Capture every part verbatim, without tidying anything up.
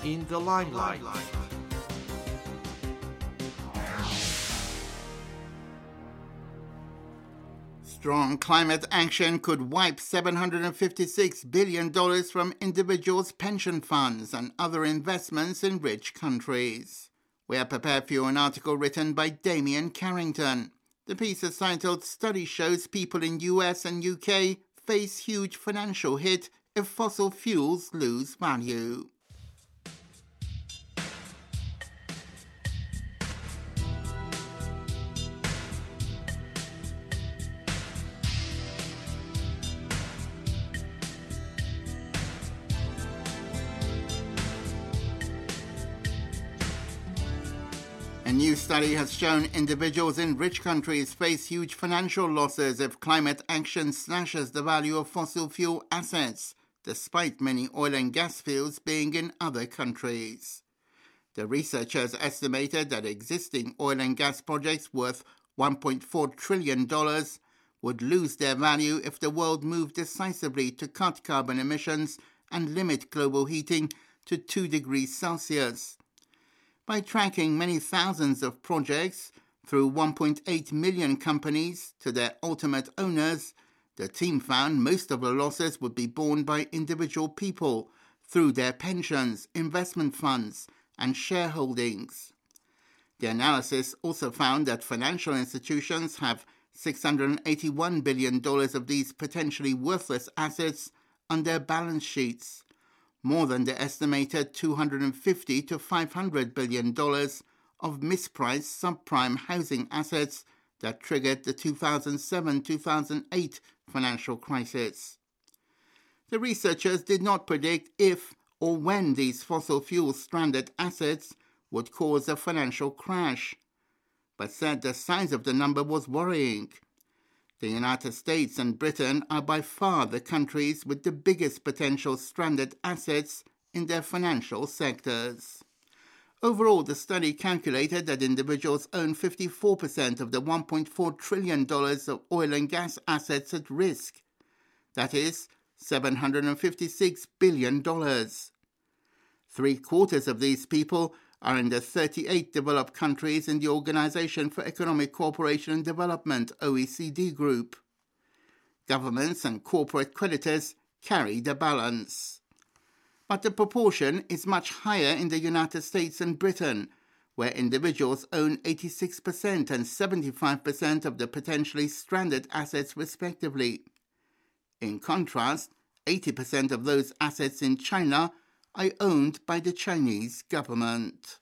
in the limelight. Strong climate action could wipe seven hundred fifty-six billion dollars from individuals' pension funds and other investments in rich countries. We are prepared for you an article written by Damien Carrington. The piece is titled "Study Shows People in U S and U K Face Huge Financial Hit if Fossil Fuels Lose Value." A new study has shown individuals in rich countries face huge financial losses if climate action slashes the value of fossil fuel assets, despite many oil and gas fields being in other countries. The researchers estimated that existing oil and gas projects worth one point four trillion dollars would lose their value if the world moved decisively to cut carbon emissions and limit global heating to two degrees Celsius. By tracking many thousands of projects through one point eight million companies to their ultimate owners, the team found most of the losses would be borne by individual people through their pensions, investment funds, and shareholdings. The analysis also found that financial institutions have six hundred eighty-one billion dollars of these potentially worthless assets on their balance sheets, more than the estimated two hundred fifty to five hundred billion dollars of mispriced subprime housing assets that triggered the two thousand seven to two thousand eight financial crisis. The researchers did not predict if or when these fossil fuel stranded assets would cause a financial crash, but said the size of the number was worrying. The United States and Britain are by far the countries with the biggest potential stranded assets in their financial sectors. Overall, the study calculated that individuals own fifty-four percent of the one point four trillion dollars of oil and gas assets at risk. That is, seven hundred fifty-six billion dollars. Three quarters of these people are in the thirty-eight developed countries in the Organization for Economic Cooperation and Development, O E C D group. Governments and corporate creditors carry the balance. But the proportion is much higher in the United States and Britain, where individuals own eighty-six percent and seventy-five percent of the potentially stranded assets respectively. In contrast, eighty percent of those assets in China are owned by the Chinese government.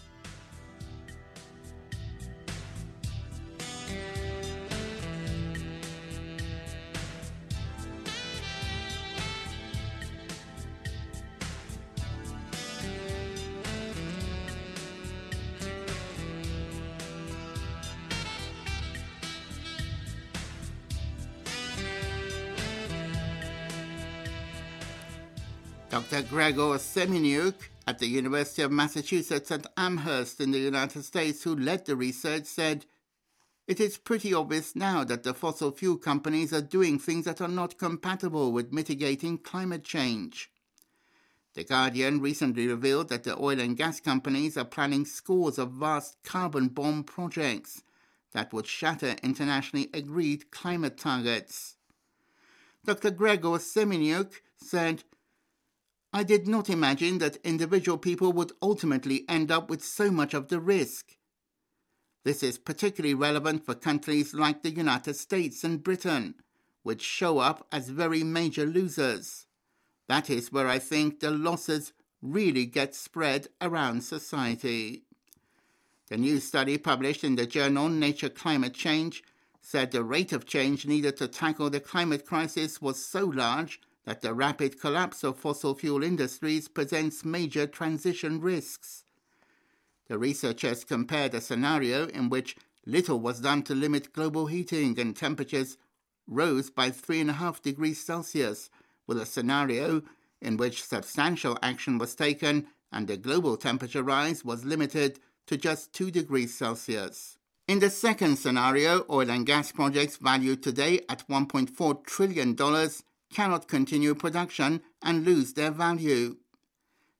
Doctor Gregor Semeniuk at the University of Massachusetts at Amherst in the United States, who led the research, said, "It is pretty obvious now that the fossil fuel companies are doing things that are not compatible with mitigating climate change." The Guardian recently revealed that the oil and gas companies are planning scores of vast carbon bomb projects that would shatter internationally agreed climate targets. Doctor Gregor Semeniuk said, "I did not imagine that individual people would ultimately end up with so much of the risk. This is particularly relevant for countries like the United States and Britain, which show up as very major losers. That is where I think the losses really get spread around society." The new study published in the journal Nature Climate Change said the rate of change needed to tackle the climate crisis was so large that the rapid collapse of fossil fuel industries presents major transition risks. The researchers compared a scenario in which little was done to limit global heating and temperatures rose by three and a half degrees Celsius with a scenario in which substantial action was taken and the global temperature rise was limited to just two degrees Celsius. In the second scenario, oil and gas projects valued today at one point four trillion dollars cannot continue production and lose their value.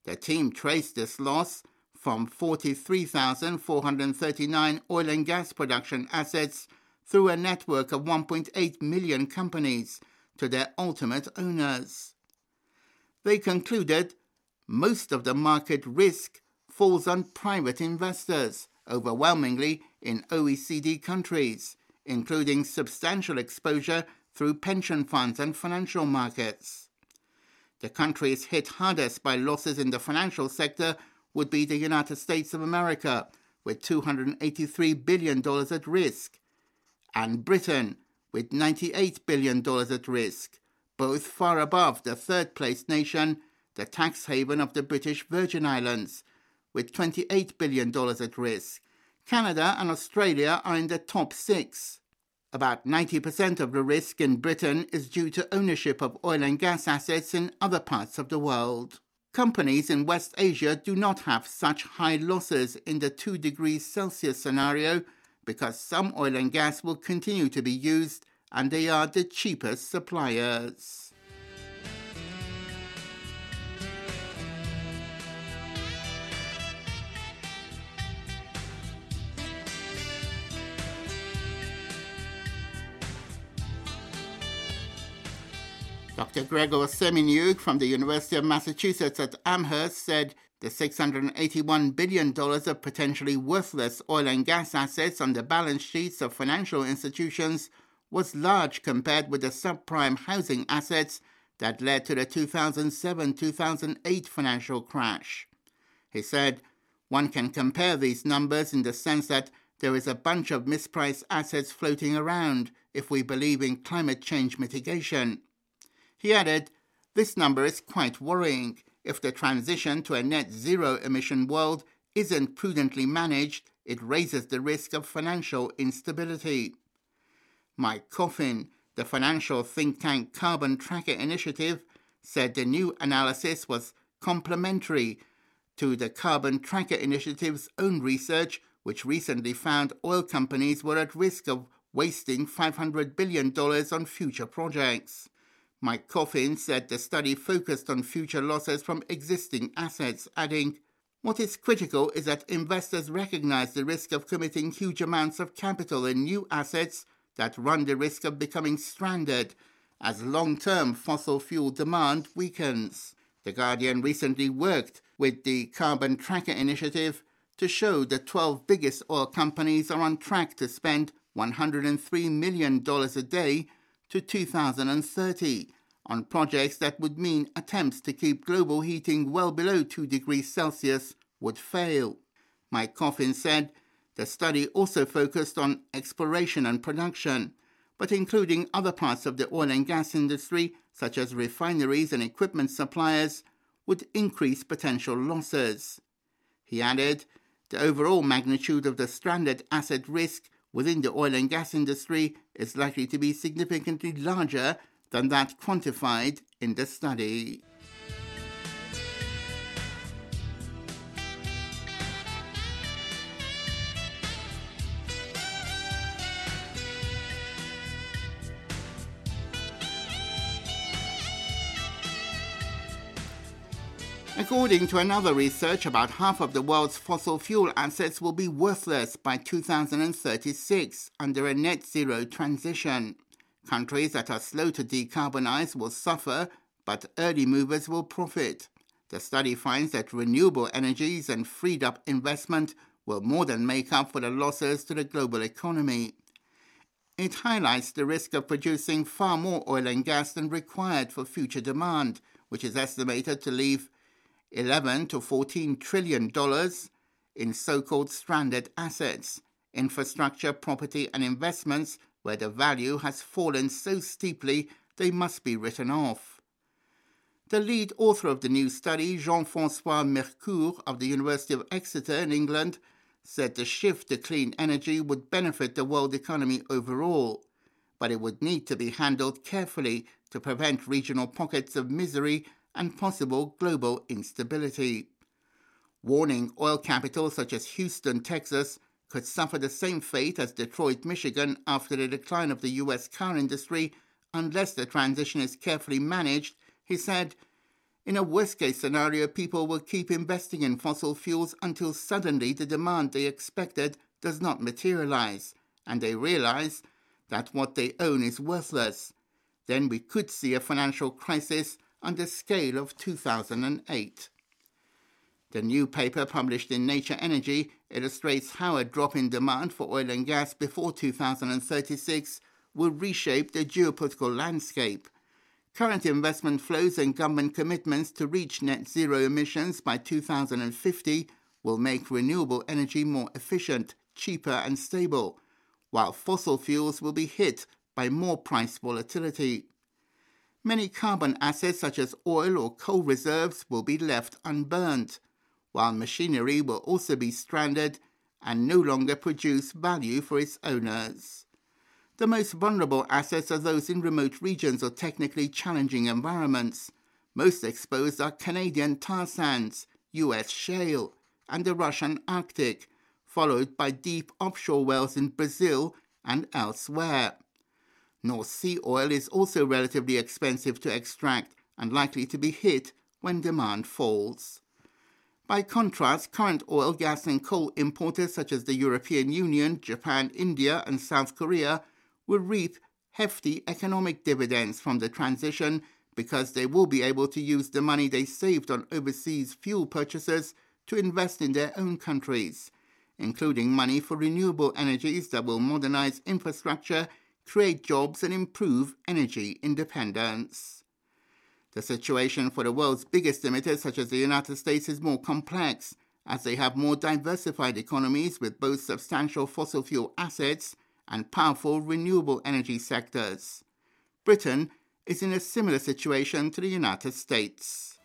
The team traced this loss from forty-three thousand four hundred thirty-nine oil and gas production assets through a network of one point eight million companies to their ultimate owners. They concluded most of the market risk falls on private investors, overwhelmingly in O E C D countries, including substantial exposure through pension funds and financial markets. The countries hit hardest by losses in the financial sector would be the United States of America, with two hundred eighty-three billion dollars at risk, and Britain, with ninety-eight billion dollars at risk, both far above the third-place nation, the tax haven of the British Virgin Islands, with twenty-eight billion dollars at risk. Canada and Australia are in the top six. About ninety percent of the risk in Britain is due to ownership of oil and gas assets in other parts of the world. Companies in West Asia do not have such high losses in the two degrees Celsius scenario because some oil and gas will continue to be used and they are the cheapest suppliers. Doctor Gregor Semeniuk from the University of Massachusetts at Amherst said the six hundred eighty-one billion dollars of potentially worthless oil and gas assets on the balance sheets of financial institutions was large compared with the subprime housing assets that led to the two thousand seven to two thousand eight financial crash. He said, one can compare these numbers in the sense that there is a bunch of mispriced assets floating around if we believe in climate change mitigation. He added, this number is quite worrying. If the transition to a net zero emission world isn't prudently managed, it raises the risk of financial instability. Mike Coffin, the financial think tank Carbon Tracker Initiative, said the new analysis was complementary to the Carbon Tracker Initiative's own research, which recently found oil companies were at risk of wasting five hundred billion dollars on future projects. Mike Coffin said the study focused on future losses from existing assets, adding, what is critical is that investors recognize the risk of committing huge amounts of capital in new assets that run the risk of becoming stranded as long-term fossil fuel demand weakens. The Guardian recently worked with the Carbon Tracker Initiative to show the twelve biggest oil companies are on track to spend one hundred three million dollars a day to two thousand thirty on projects that would mean attempts to keep global heating well below two degrees Celsius would fail. Mike Coffin said the study also focused on exploration and production, but including other parts of the oil and gas industry, such as refineries and equipment suppliers, would increase potential losses. He added, the overall magnitude of the stranded asset risk within the oil and gas industry is likely to be significantly larger than that quantified in the study. According to another research, about half of the world's fossil fuel assets will be worthless by two thousand thirty-six under a net zero transition. Countries that are slow to decarbonize will suffer, but early movers will profit. The study finds that renewable energies and freed up investment will more than make up for the losses to the global economy. It highlights the risk of producing far more oil and gas than required for future demand, which is estimated to leave eleven to fourteen trillion dollars in so-called stranded assets, infrastructure, property and investments where the value has fallen so steeply they must be written off. The lead author of the new study, Jean-François Mercure of the University of Exeter in England, said the shift to clean energy would benefit the world economy overall, but it would need to be handled carefully to prevent regional pockets of misery and possible global instability. Warning oil capitals such as Houston, Texas, could suffer the same fate as Detroit, Michigan after the decline of the U S car industry unless the transition is carefully managed, he said, In a worst-case scenario, people will keep investing in fossil fuels until suddenly the demand they expected does not materialize, and they realize that what they own is worthless. Then we could see a financial crisis on the scale of two thousand eight. The new paper published in Nature Energy illustrates how a drop in demand for oil and gas before two thousand thirty-six will reshape the geopolitical landscape. Current investment flows and government commitments to reach net zero emissions by two thousand fifty will make renewable energy more efficient, cheaper and stable, while fossil fuels will be hit by more price volatility. Many carbon assets such as oil or coal reserves will be left unburned, while machinery will also be stranded and no longer produce value for its owners. The most vulnerable assets are those in remote regions or technically challenging environments. Most exposed are Canadian tar sands, U S shale, and the Russian Arctic, followed by deep offshore wells in Brazil and elsewhere. North Sea oil is also relatively expensive to extract and likely to be hit when demand falls. By contrast, current oil, gas and coal importers such as the European Union, Japan, India and South Korea will reap hefty economic dividends from the transition because they will be able to use the money they saved on overseas fuel purchases to invest in their own countries, including money for renewable energies that will modernize infrastructure, create jobs and improve energy independence. The situation for the world's biggest emitters such as the United States is more complex, as they have more diversified economies with both substantial fossil fuel assets and powerful renewable energy sectors. Britain is in a similar situation to the United States.